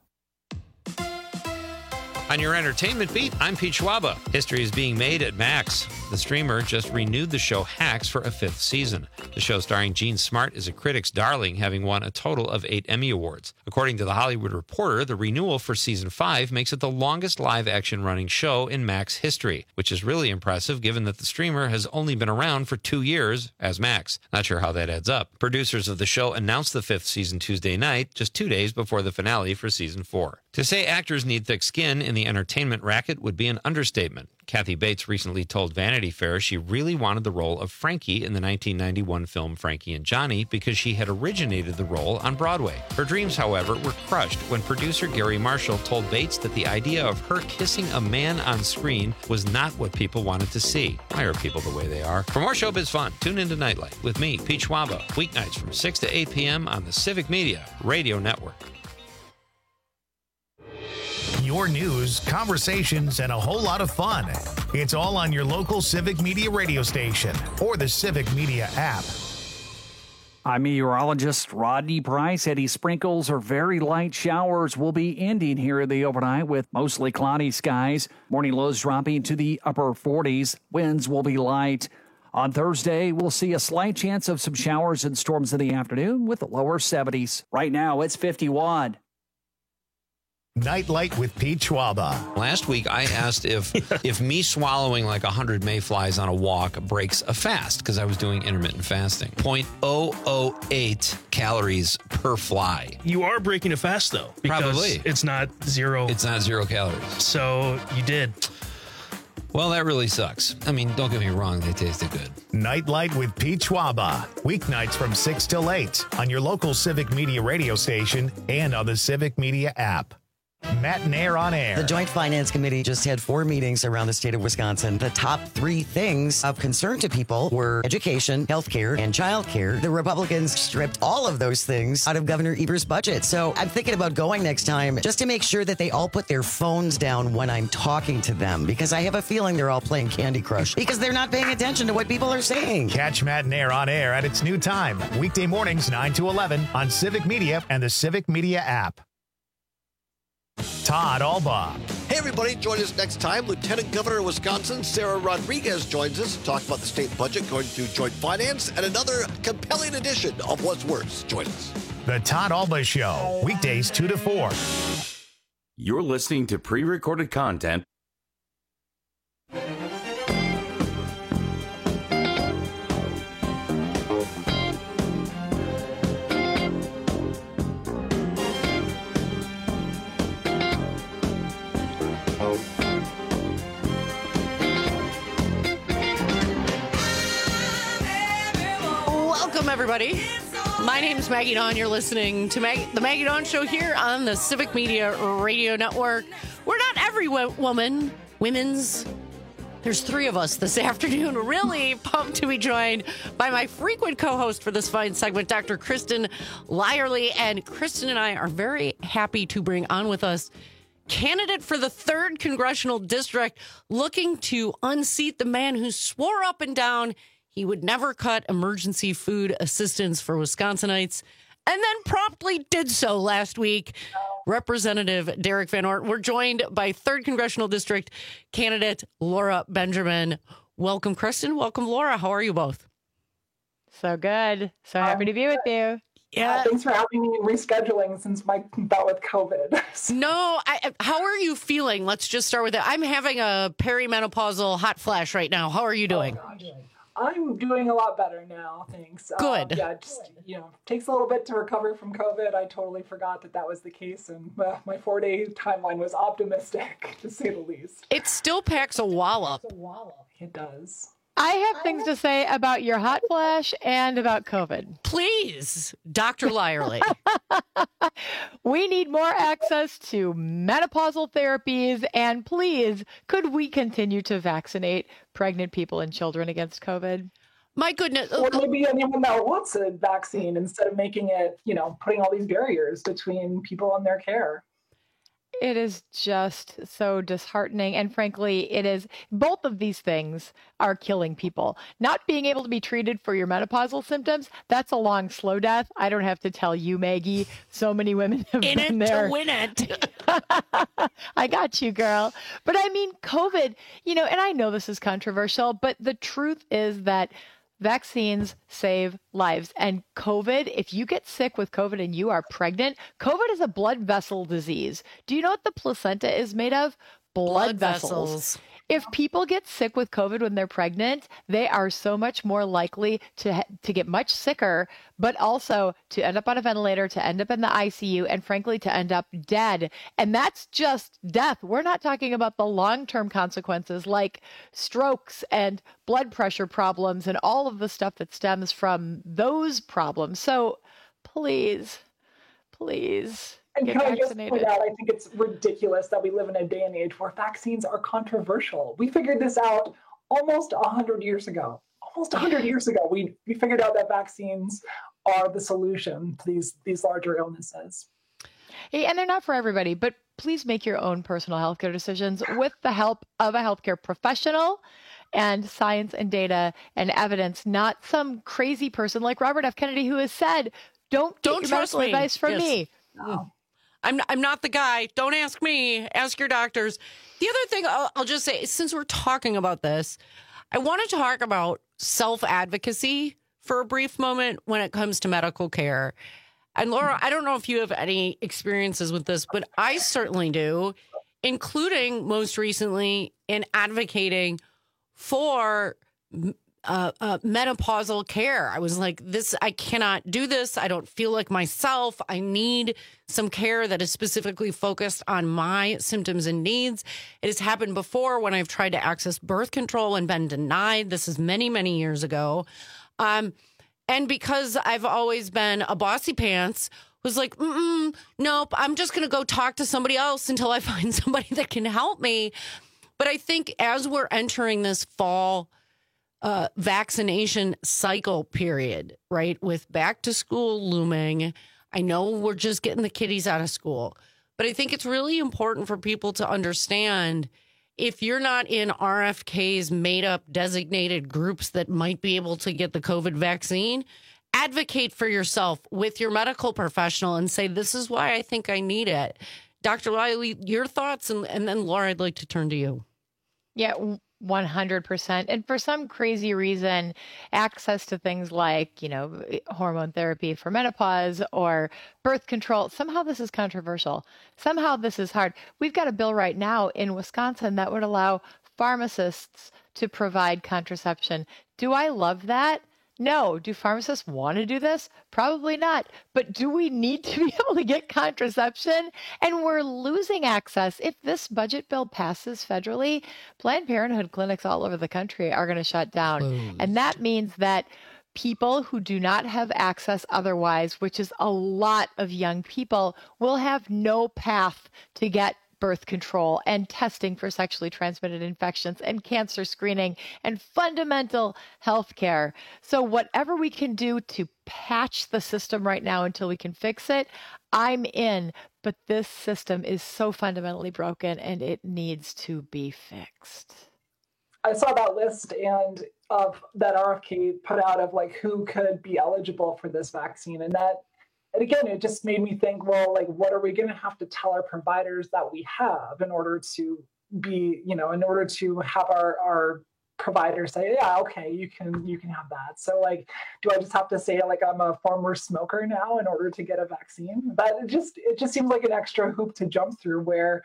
On your entertainment beat, I'm Pete Schwaba. History is being made at Max. The streamer just renewed the show Hacks for a 5th season. The show starring Gene Smart is a critic's darling, having won a total of 8 Emmy Awards. According to The Hollywood Reporter, the renewal for season 5 makes it the longest live-action running show in Max history, which is really impressive given that the streamer has only been around for 2 years as Max. Not sure how that adds up. Producers of the show announced the 5th season Tuesday night, just 2 days before the finale for season 4. To say actors need thick skin in the entertainment racket would be an understatement. Kathy Bates recently told Vanity Fair she really wanted the role of Frankie in the 1991 film Frankie and Johnny because she had originated the role on Broadway. Her dreams, however, were crushed when producer Gary Marshall told Bates that the idea of her kissing a man on screen was not what people wanted to see. Why are people the way they are? For more showbiz fun, tune into Nightlight with me, Pete Schwaba, weeknights from 6 to 8 p.m. on the Civic Media Radio Network. Your news, conversations, and a whole lot of fun. It's all on your local Civic Media radio station or the Civic Media app. I'm meteorologist Rodney Price. Heavy sprinkles or very light showers will be ending here in the overnight with mostly cloudy skies. Morning lows dropping to the upper 40s. Winds will be light. On Thursday, we'll see a slight chance of some showers and storms in the afternoon with the lower 70s. Right now, it's 51. Nightlight with Pete Schwaba. Last week, I asked if me swallowing like 100 mayflies on a walk breaks a fast, because I was doing intermittent fasting. 0.008 calories per fly. You are breaking a fast, though. Because Probably. It's not zero. It's not 0 calories. So you did. Well, that really sucks. I mean, don't get me wrong, they tasted good. Nightlight with Pete Schwaba. Weeknights from 6 till 8 on your local Civic Media radio station and on the Civic Media app. Matt Nair on air. The Joint Finance Committee just had 4 meetings around the state of Wisconsin. The top 3 things of concern to people were education, healthcare, and childcare. The Republicans stripped all of those things out of Governor Evers' budget. So I'm thinking about going next time just to make sure that they all put their phones down when I'm talking to them, because I have a feeling they're all playing Candy Crush because they're not paying attention to what people are saying. Catch Matt Nair on air at its new time, weekday mornings 9 to 11 on Civic Media and the Civic Media app. Todd Albaugh. Hey, everybody. Join us next time. Lieutenant Governor of Wisconsin, Sarah Rodriguez, joins us to talk about the state budget going through joint finance and another compelling edition of What's Worse. Join us. The Todd Albaugh Show, weekdays 2 to 4. You're listening to pre-recorded content. Welcome, everybody. My name's Maggie Dawn. You're listening to the Maggie Dawn Show here on the Civic Media Radio Network. We're not every women's. There's 3 of us this afternoon. Really pumped to be joined by my frequent co-host for this fine segment, Dr. Kristen Lyerly. And Kristen and I are very happy to bring on with us candidate for the 3rd Congressional District, looking to unseat the man who swore up and down he would never cut emergency food assistance for Wisconsinites, and then promptly did so last week. Representative Derek Van Ort. We're joined by 3rd Congressional District candidate Laura Benjamin. Welcome, Kristen. Welcome, Laura. How are you both? So good. So happy to be with you. Yeah. Thanks for having me and rescheduling since my bout with COVID. No, how are you feeling? Let's just start with that. I'm having a perimenopausal hot flash right now. How are you doing? I'm doing a lot better now, thanks. Good. Yeah, just, takes a little bit to recover from COVID. I totally forgot that was the case, and my 4-day timeline was optimistic, to say the least. It still packs a wallop. It does. I have things to say about your hot flash and about COVID. Please, Dr. Lyerly. We need more access to menopausal therapies, and please, could we continue to vaccinate pregnant people and children against COVID? My goodness. Or maybe anyone that wants a vaccine, instead of making it, putting all these barriers between people and their care. It is just so disheartening. And frankly, both of these things are killing people. Not being able to be treated for your menopausal symptoms, that's a long, slow death. I don't have to tell you, Maggie. So many women have been there. To win it. I got you, girl. But I mean, COVID, and I know this is controversial, but the truth is that vaccines save lives. And COVID, if you get sick with COVID and you are pregnant, COVID is a blood vessel disease. Do you know what the placenta is made of? Blood vessels. If people get sick with COVID when they're pregnant, they are so much more likely to get much sicker, but also to end up on a ventilator, to end up in the ICU, and frankly, to end up dead. And that's just death. We're not talking about the long-term consequences like strokes and blood pressure problems and all of the stuff that stems from those problems. So please, And get can I just vaccinated. point out, I think it's ridiculous that we live in a day and age where vaccines are controversial. We figured this out almost 100 years ago. Almost 100 years ago, we figured out that vaccines are the solution to these larger illnesses. Hey, and they're not for everybody, but please make your own personal healthcare decisions with the help of a healthcare professional and science and data and evidence, not some crazy person like Robert F. Kennedy who has said, don't get your trust medical me. advice from Yes. me. No. I'm not the guy. Don't ask me. Ask your doctors. The other thing I'll just say, since we're talking about this, I want to talk about self-advocacy for a brief moment when it comes to medical care. And Laura, I don't know if you have any experiences with this, but I certainly do, including most recently in advocating for menopausal care. I was like, I cannot do this. I don't feel like myself. I need some care that is specifically focused on my symptoms and needs. It has happened before when I've tried to access birth control and been denied. This is many, many years ago. And because I've always been a bossy pants, was like, nope, I'm just going to go talk to somebody else until I find somebody that can help me. But I think as we're entering this fall vaccination cycle period, right, with back to school looming, I know we're just getting the kiddies out of school, but I think it's really important for people to understand if you're not in RFK's made up designated groups that might be able to get the COVID vaccine, advocate for yourself with your medical professional and say, this is why I think I need it. Dr. Wiley, your thoughts, and then Laura, I'd like to turn to you. Yeah, 100%. And for some crazy reason, access to things like, hormone therapy for menopause or birth control, somehow this is controversial. Somehow this is hard. We've got a bill right now in Wisconsin that would allow pharmacists to provide contraception. Do I love that? No. Do pharmacists want to do this? Probably not. But do we need to be able to get contraception? And we're losing access. If this budget bill passes federally, Planned Parenthood clinics all over the country are going to shut down. And that means that people who do not have access otherwise, which is a lot of young people, will have no path to get birth control and testing for sexually transmitted infections and cancer screening and fundamental health care. So whatever we can do to patch the system right now until we can fix it, I'm in. But this system is so fundamentally broken and it needs to be fixed. I saw that list and of that RFK put out of like who could be eligible for this vaccine, and again, it just made me think, well, like, what are we going to have to tell our providers that we have in order to be, in order to have our providers say, yeah, okay, you can have that. So like, do I just have to say like I'm a former smoker now in order to get a vaccine? But it just seems like an extra hoop to jump through. Where,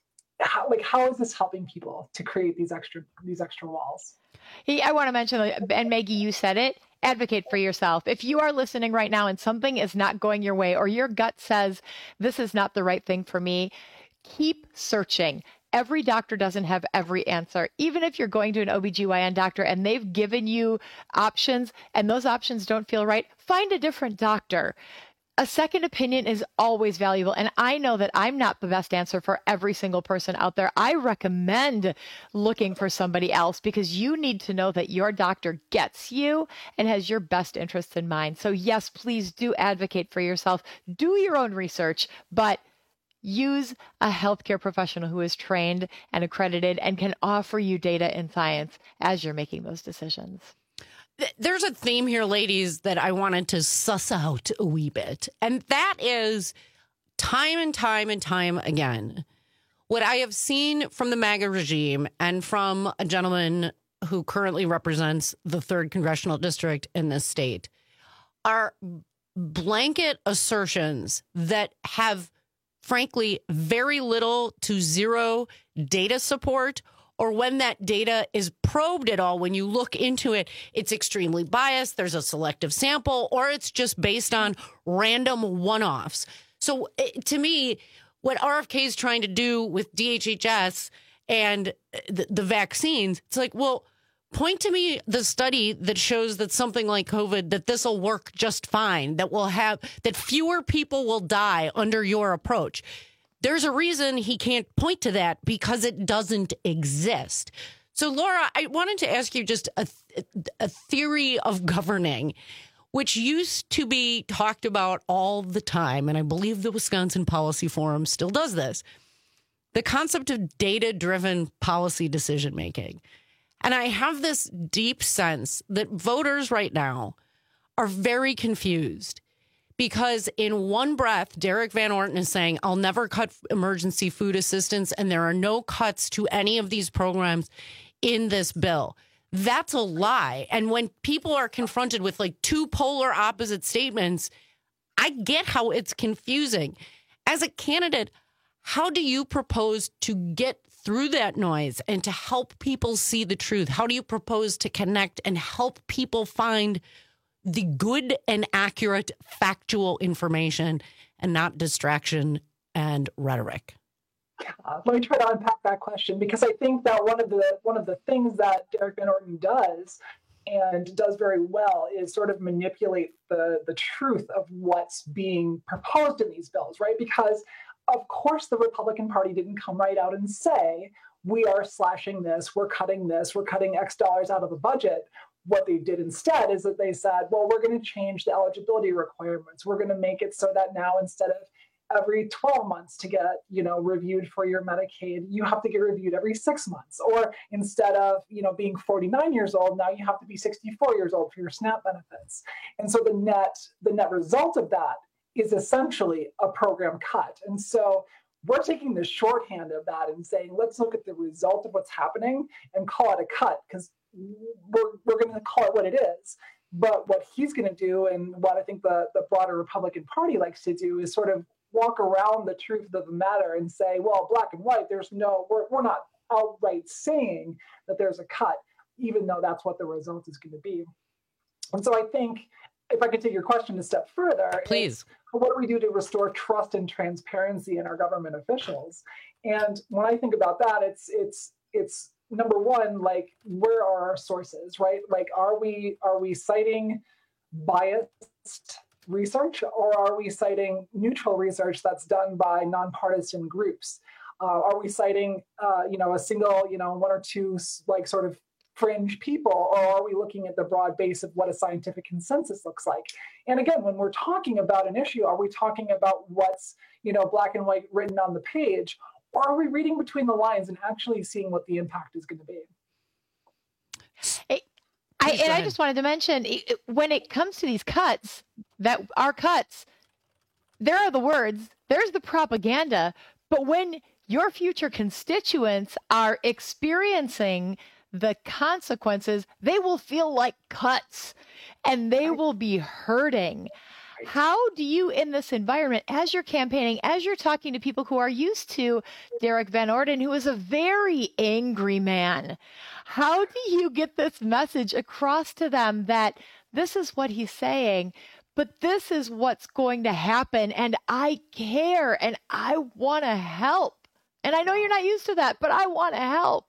how is this helping people to create these extra walls? I want to mention, and Maggie, you said it. Advocate for yourself. If you are listening right now and something is not going your way or your gut says this is not the right thing for me, keep searching. Every doctor doesn't have every answer. Even if you're going to an OBGYN doctor and they've given you options and those options don't feel right, find a different doctor. A second opinion is always valuable. And I know that I'm not the best answer for every single person out there. I recommend looking for somebody else because you need to know that your doctor gets you and has your best interests in mind. So yes, please do advocate for yourself. Do your own research, but use a healthcare professional who is trained and accredited and can offer you data and science as you're making those decisions. There's a theme here, ladies, that I wanted to suss out a wee bit. And that is time and time and time again, what I have seen from the MAGA regime and from a gentleman who currently represents the 3rd Congressional District in this state are blanket assertions that have, frankly, very little to zero data support. Or when that data is probed at all, when you look into it, it's extremely biased, there's a selective sample, or it's just based on random one-offs. So to me, what RFK is trying to do with DHHS and the vaccines, it's like, well, point to me the study that shows that something like COVID, that this will work just fine, that fewer people will die under your approach. There's a reason he can't point to that because it doesn't exist. So, Laura, I wanted to ask you just a theory of governing, which used to be talked about all the time. And I believe the Wisconsin Policy Forum still does this. The concept of data-driven policy decision-making. And I have this deep sense that voters right now are very confused. Because in one breath, Derek Van Orton is saying, I'll never cut emergency food assistance, and there are no cuts to any of these programs in this bill. That's a lie. And when people are confronted with like two polar opposite statements, I get how it's confusing. As a candidate, how do you propose to get through that noise and to help people see the truth? How do you propose to connect and help people find the good and accurate factual information and not distraction and rhetoric? Let me try to unpack that question, because I think that one of the things that Derek Van Orton does and does very well is sort of manipulate the truth of what's being proposed in these bills, right? Because of course the Republican Party didn't come right out and say, we are slashing this, we're cutting X dollars out of the budget. What they did instead is that they said, well, we're going to change the eligibility requirements. We're going to make it so that now instead of every 12 months to get, reviewed for your Medicaid, you have to get reviewed every 6 months. Or instead of, being 49 years old, now you have to be 64 years old for your SNAP benefits. And so the net result of that is essentially a program cut. And so we're taking the shorthand of that and saying, let's look at the result of what's happening and call it a cut, because we're going to call it what it is. But what he's going to do, and what I think the broader Republican Party likes to do, is sort of walk around the truth of the matter and say, well, black and white, we're not outright saying that there's a cut, even though that's what the result is going to be. And so I think, if I could take your question a step further, please. What do we do to restore trust and transparency in our government officials? And when I think about that, it's number one, like, where are our sources, right? Like, are we citing biased research, or are we citing neutral research that's done by nonpartisan groups? Are we citing, a single, one or two, like, sort of fringe people, or are we looking at the broad base of what a scientific consensus looks like? And again, when we're talking about an issue, are we talking about what's, black and white written on the page, or are we reading between the lines and actually seeing what the impact is going to be? I just wanted to mention, when it comes to these cuts, that are cuts, there are the words, there's the propaganda, but when your future constituents are experiencing the consequences, they will feel like cuts and they will be hurting. How do you, in this environment, as you're campaigning, as you're talking to people who are used to Derek Van Orden, who is a very angry man, how do you get this message across to them that this is what he's saying, but this is what's going to happen, and I care, and I want to help? And I know you're not used to that, but I want to help.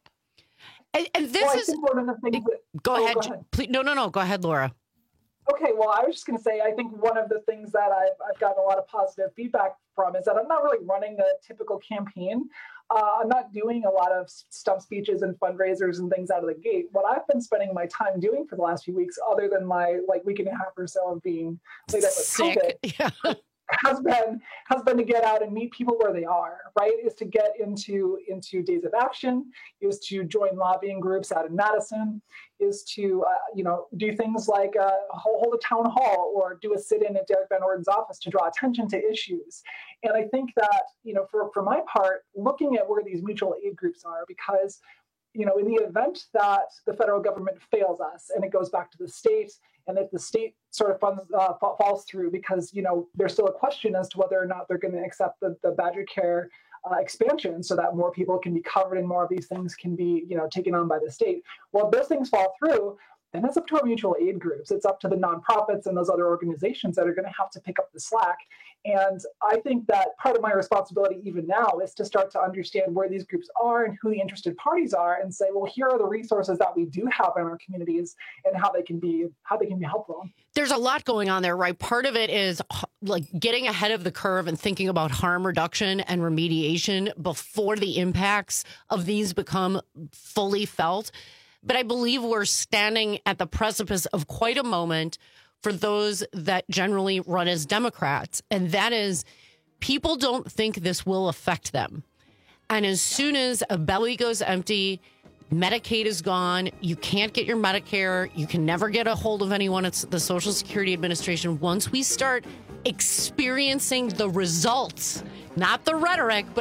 And this is one of the things that, go ahead. Please, no. Go ahead, Laura. Okay, well, I was just going to say, I think one of the things that I've gotten a lot of positive feedback from is that I'm not really running a typical campaign. I'm not doing a lot of stump speeches and fundraisers and things out of the gate. What I've been spending my time doing for the last few weeks, other than my week and a half or so of being laid up with COVID, has been to get out and meet people where they are, right? Is to get into days of action, is to join lobbying groups out in Madison, is to do things like hold a town hall or do a sit-in at Derek Van Orden's office to draw attention to issues. And I think that, for my part, looking at where these mutual aid groups are, because in the event that the federal government fails us and it goes back to the state, and if the state sort of falls through because, there's still a question as to whether or not they're going to accept the Badger Care expansion so that more people can be covered and more of these things can be, taken on by the state. Well, if those things fall through, then it's up to our mutual aid groups. It's up to the nonprofits and those other organizations that are going to have to pick up the slack. And I think that part of my responsibility even now is to start to understand where these groups are and who the interested parties are, and say, well, here are the resources that we do have in our communities and how they can be helpful. There's a lot going on there, right? Part of it is like getting ahead of the curve and thinking about harm reduction and remediation before the impacts of these become fully felt. But I believe we're standing at the precipice of quite a moment for those that generally run as Democrats. And that is, people don't think this will affect them. And as soon as a belly goes empty, Medicaid is gone, you can't get your Medicare, you can never get a hold of anyone at the Social Security Administration. Once we start experiencing the results, not the rhetoric, but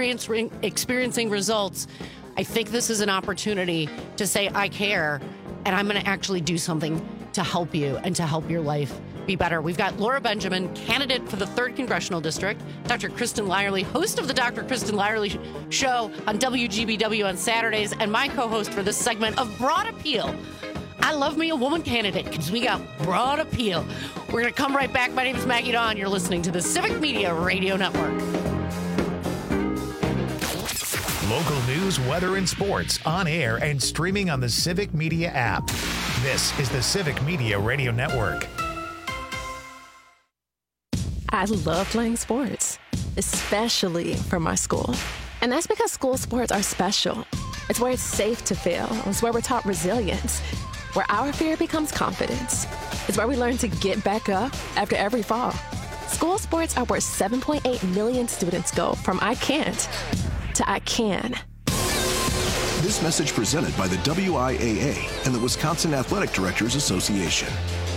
experiencing results, I think this is an opportunity to say, I care, and I'm going to actually do something to help you and to help your life be better. We've got Laura Benjamin, candidate for the 3rd Congressional District, Dr. Kristen Lyerly, host of the Dr. Kristen Lyerly Show on WGBW on Saturdays, and my co-host for this segment of Broad Appeal. I love me a woman candidate because we got broad appeal. We're going to come right back. My name is Maggie Dawn. You're listening to the Civic Media Radio Network. Local news, weather, and sports on air and streaming on the Civic Media app. This is the Civic Media Radio Network. I love playing sports, especially for my school. And that's because school sports are special. It's where it's safe to fail. It's where we're taught resilience, where our fear becomes confidence. It's where we learn to get back up after every fall. School sports are where 7.8 million students go from I can't to I can. This message presented by the WIAA and the Wisconsin Athletic Directors Association.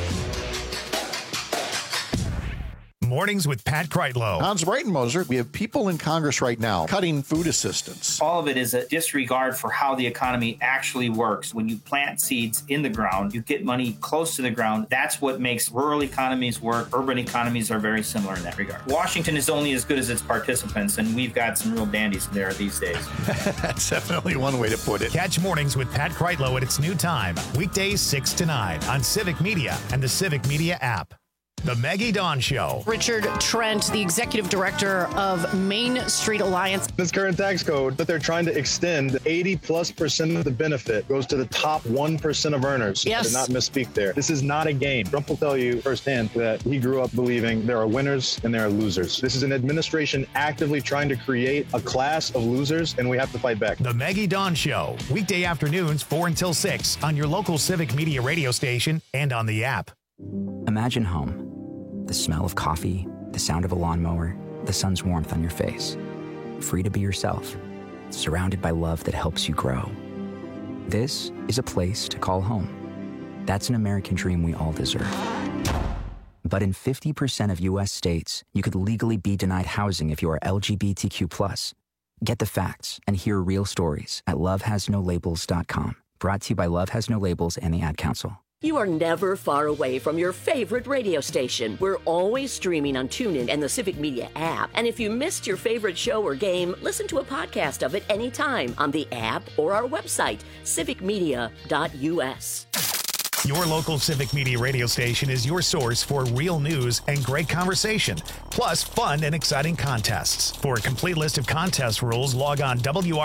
Mornings with Pat Kreitlow. Hans Breitenmoser, we have people in Congress right now cutting food assistance. All of it is a disregard for how the economy actually works. When you plant seeds in the ground, you get money close to the ground. That's what makes rural economies work. Urban economies are very similar in that regard. Washington is only as good as its participants, and we've got some real dandies there these days. That's definitely one way to put it. Catch Mornings with Pat Kreitlow at its new time, weekdays 6 to 9 on Civic Media and the Civic Media app. The Maggie Dawn Show. Richard Trent, the executive director of Main Street Alliance. This current tax code that they're trying to extend, 80+% of the benefit goes to the top 1% of earners. Yes. To not misspeak there. This is not a game. Trump will tell you firsthand that he grew up believing there are winners and there are losers. This is an administration actively trying to create a class of losers, and we have to fight back. The Maggie Dawn Show, weekday afternoons 4 until 6 on your local Civic Media radio station and on the app. Imagine home. The smell of coffee, the sound of a lawnmower, the sun's warmth on your face. Free to be yourself, surrounded by love that helps you grow. This is a place to call home. That's an American dream we all deserve. But in 50% of U.S. states, you could legally be denied housing if you are LGBTQ+. Get the facts and hear real stories at lovehasnolabels.com. Brought to you by Love Has No Labels and the Ad Council. You are never far away from your favorite radio station. We're always streaming on TuneIn and the Civic Media app. And if you missed your favorite show or game, listen to a podcast of it anytime on the app or our website, civicmedia.us. Your local Civic Media radio station is your source for real news and great conversation, plus fun and exciting contests. For a complete list of contest rules, log on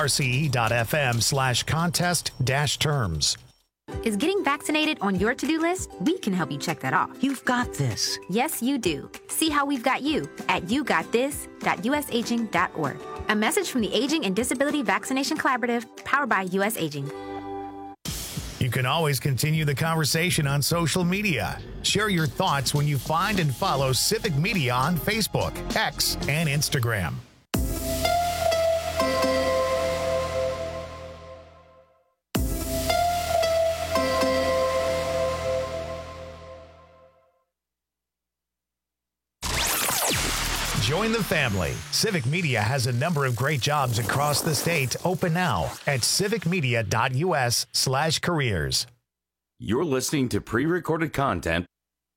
wrce.fm/contest-terms. Is getting vaccinated on your to-do list? We can help you check that off. You've got this. Yes, you do. See how we've got you at yougotthis.usaging.org. A message from the Aging and Disability Vaccination Collaborative, powered by U.S. Aging. You can always continue the conversation on social media. Share your thoughts when you find and follow Civic Media on Facebook, X, and Instagram. Join the family. Civic Media has a number of great jobs across the state open now at civicmedia.us/careers. You're listening to pre-recorded content.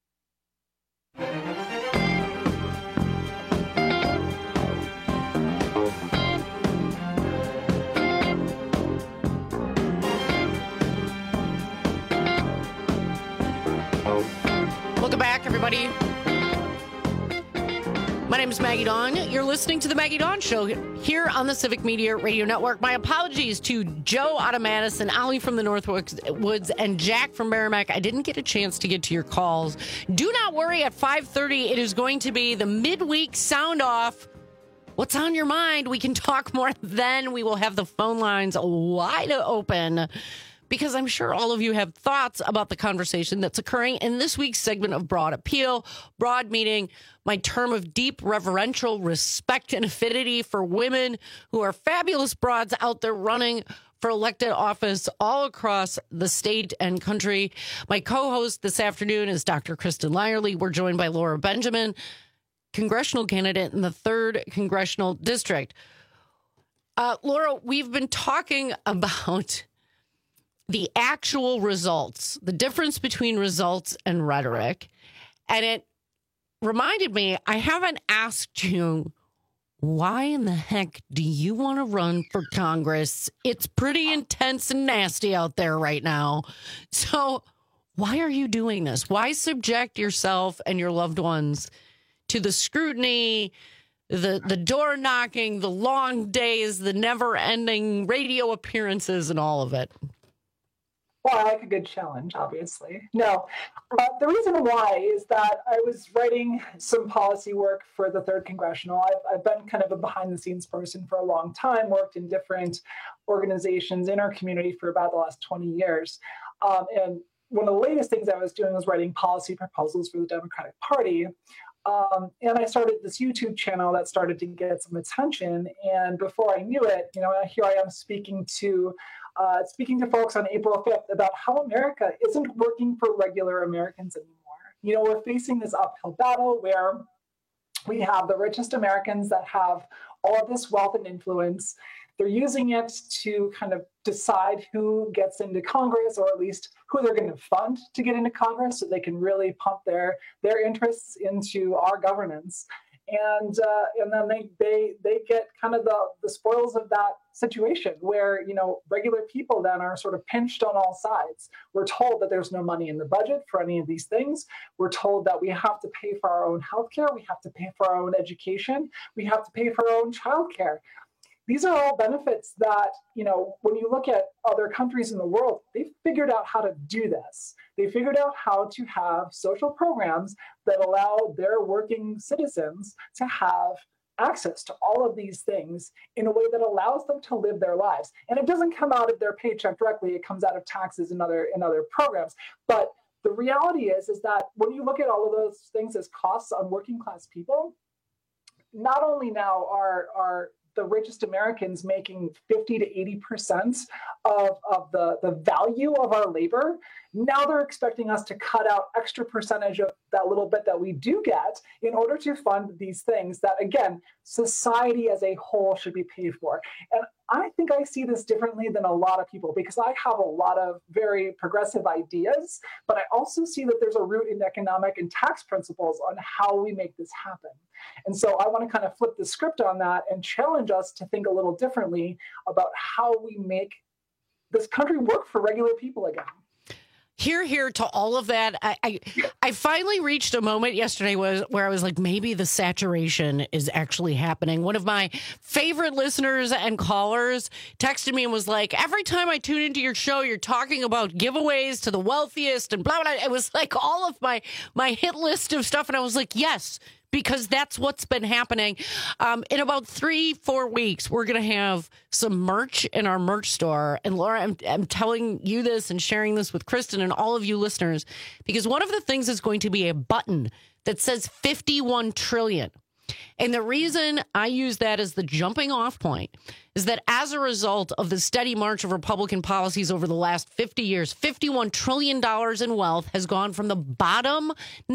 Welcome back, everybody. My name is Maggie Dawn. You're listening to the Maggie Dawn Show here on the Civic Media Radio Network. My apologies to Joe out of Madison, Ollie from the Northwoods, and Jack from Merrimack. I didn't get a chance to get to your calls. Do not worry, at 5:30, it is going to be the midweek sound off. What's on your mind? We can talk more then. We will have the phone lines wide open, because I'm sure all of you have thoughts about the conversation that's occurring in this week's segment of Broad Appeal. Broad meaning my term of deep reverential respect and affinity for women who are fabulous broads out there running for elected office all across the state and country. My co-host this afternoon is Dr. Kristen Lyerly. We're joined by Laura Benjamin, congressional candidate in the 3rd Congressional District. Laura, we've been talking about the actual results, the difference between results and rhetoric. And it reminded me, I haven't asked you, why in the heck do you want to run for Congress? It's pretty intense and nasty out there right now. So why are you doing this? Why subject yourself and your loved ones to the scrutiny, the door knocking, the long days, the never ending radio appearances and all of it? Well, I like a good challenge, obviously. No, the reason why is that I was writing some policy work for the 3rd Congressional. I've been kind of a behind-the-scenes person for a long time, worked in different organizations in our community for about the last 20 years. And one of the latest things I was doing was writing policy proposals for the Democratic Party. And I started this YouTube channel that started to get some attention. And before I knew it, here I am speaking to folks on April 5th about how America isn't working for regular Americans anymore. We're facing this uphill battle where we have the richest Americans that have all of this wealth and influence. They're using it to kind of decide who gets into Congress, or at least who they're going to fund to get into Congress, so they can really pump their interests into our governance. And then they get kind of the spoils of that situation where, regular people then are sort of pinched on all sides. We're told that there's no money in the budget for any of these things. We're told that we have to pay for our own healthcare. We have to pay for our own education. We have to pay for our own childcare. These are all benefits that, when you look at other countries in the world, they've figured out how to do this. They figured out how to have social programs that allow their working citizens to have access to all of these things in a way that allows them to live their lives. And it doesn't come out of their paycheck directly. It comes out of taxes and other programs. But the reality is that when you look at all of those things as costs on working class people, not only now are the richest Americans making 50 to 80% of the value of our labor, now they're expecting us to cut out extra percentage of that little bit that we do get in order to fund these things that, again, society as a whole should be paid for. And I think I see this differently than a lot of people because I have a lot of very progressive ideas, but I also see that there's a root in economic and tax principles on how we make this happen. And so I want to kind of flip the script on that and challenge us to think a little differently about how we make this country work for regular people again. Here to all of that. I finally reached a moment yesterday where I was like, maybe the saturation is actually happening. One of my favorite listeners and callers texted me and was like, every time I tune into your show, you're talking about giveaways to the wealthiest and blah, blah, blah. It was like all of my hit list of stuff. And I was like, yes, because that's what's been happening. In about 3-4 weeks, we're going to have some merch in our merch store. And Laura, I'm telling you this and sharing this with Kristen and all of you listeners, because one of the things is going to be a button that says 51 trillion. And the reason I use that as the jumping off point is that as a result of the steady march of Republican policies over the last 50 years, $51 trillion in wealth has gone from the bottom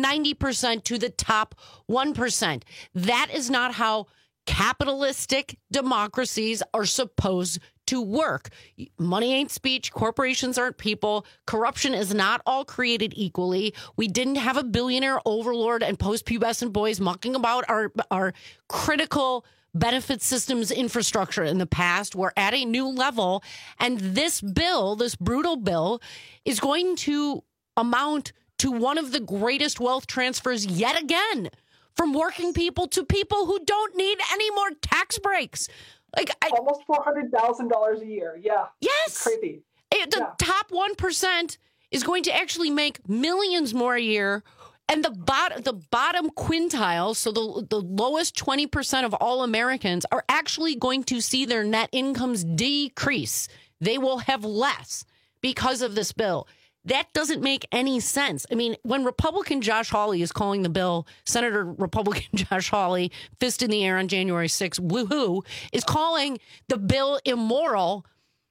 90% to the top 1%. That is not how capitalistic democracies are supposed to work. Money ain't speech. Corporations aren't people. Corruption is not all created equally. We didn't have a billionaire overlord and post-pubescent boys mucking about our critical benefit systems infrastructure in the past. We're at a new level. And this bill, this brutal bill, is going to amount to one of the greatest wealth transfers yet again, from working people to people who don't need any more tax breaks. Almost $400,000 a year. Yeah. Yes. It's crazy. The top 1% is going to actually make millions more a year. And the bottom quintile, so the lowest 20% of all Americans, are actually going to see their net incomes decrease. They will have less because of this bill. That doesn't make any sense. I mean, when Republican Josh Hawley is calling the bill, Senator Republican Josh Hawley, fist in the air on January 6th, woohoo, is calling the bill immoral.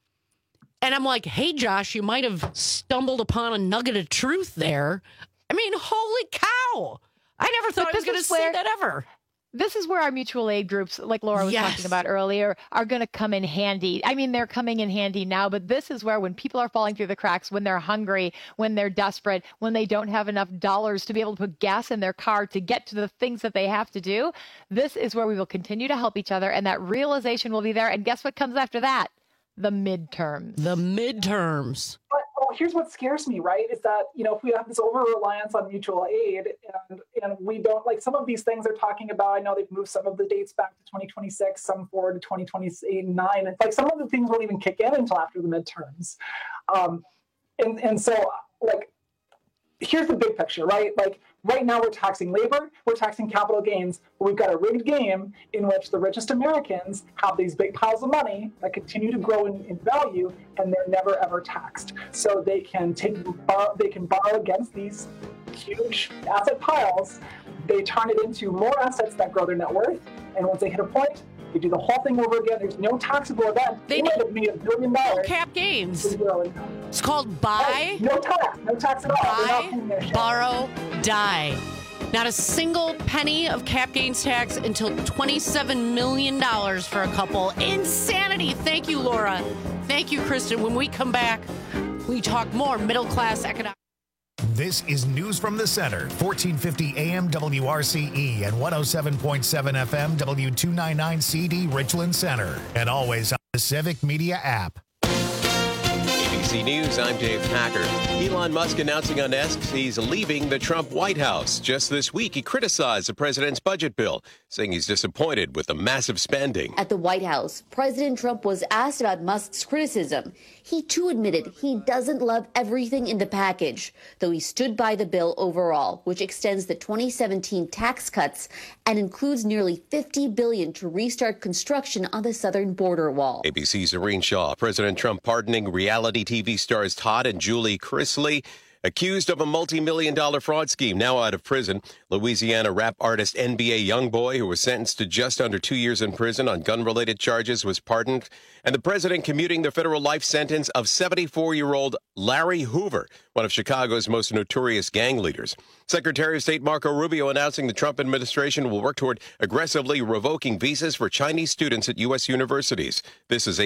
And I'm like, hey, Josh, you might have stumbled upon a nugget of truth there. I mean, holy cow. I never thought I was going to say that ever. This is where our mutual aid groups, like Laura was talking about earlier, are going to come in handy. I mean, they're coming in handy now, but this is where when people are falling through the cracks, when they're hungry, when they're desperate, when they don't have enough dollars to be able to put gas in their car to get to the things that they have to do, this is where we will continue to help each other, and that realization will be there. And guess what comes after that? The midterms. The midterms. But here's what scares me, right? Is that, if we have this over-reliance on mutual aid and we don't, like some of these things they're talking about, I know they've moved some of the dates back to 2026, some forward to 2028 and 9. It's like some of the things won't even kick in until after the midterms. And so, like, here's the big picture, right? Like, right now we're taxing labor, we're taxing capital gains, but we've got a rigged game in which the richest Americans have these big piles of money that continue to grow in value, and they're never ever taxed. So they can borrow against these huge asset piles. They turn it into more assets that grow their net worth, and once they hit a point, they do the whole thing over again. There's no taxable event. They might have made $1 billion. No cap gains. It's called buy. No tax at all. Buy, borrow, die. Not a single penny of cap gains tax until $27 million for a couple. Insanity. Thank you, Laura. Thank you, Kristen. When we come back, we talk more middle class economics. This is News from the Center, 1450 AM WRCE and 107.7 FM W299CD Richland Center, and always on the Civic Media app. ABC News, I'm Dave Packard. Elon Musk announcing on X he's leaving the Trump White House. Just this week, he criticized the president's budget bill, saying he's disappointed with the massive spending. At the White House, President Trump was asked about Musk's criticism. He, too, admitted he doesn't love everything in the package, though he stood by the bill overall, which extends the 2017 tax cuts and includes nearly $50 billion to restart construction on the southern border wall. ABC's Irene Shaw. President Trump pardoning reality TV stars Todd and Julie Chrisley, accused of a multi-million-dollar fraud scheme, now out of prison. Louisiana rap artist NBA Youngboy, who was sentenced to just under 2 years in prison on gun-related charges, was pardoned. And the president commuting the federal life sentence of 74-year-old Larry Hoover, one of Chicago's most notorious gang leaders. Secretary of State Marco Rubio announcing the Trump administration will work toward aggressively revoking visas for Chinese students at U.S. universities. This is